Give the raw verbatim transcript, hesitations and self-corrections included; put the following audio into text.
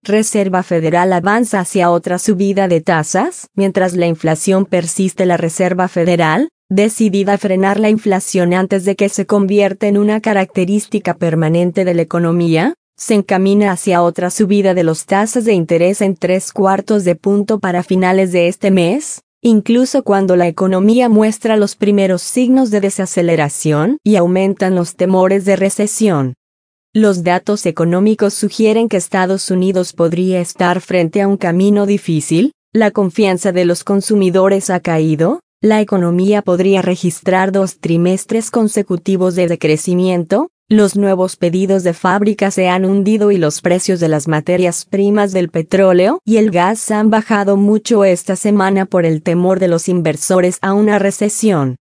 Reserva Federal avanza hacia otra subida de tasas. Mientras la inflación persiste, la Reserva Federal, decidida a frenar la inflación antes de que se convierta en una característica permanente de la economía, se encamina hacia otra subida de las tasas de interés en tres cuartos de punto para finales de este mes, incluso cuando la economía muestra los primeros signos de desaceleración y aumentan los temores de recesión. Los datos económicos sugieren que Estados Unidos podría estar frente a un camino difícil, la confianza de los consumidores ha caído, la economía podría registrar dos trimestres consecutivos de decrecimiento, los nuevos pedidos de fábrica se han hundido y los precios de las materias primas del petróleo y el gas han bajado mucho esta semana por el temor de los inversores a una recesión.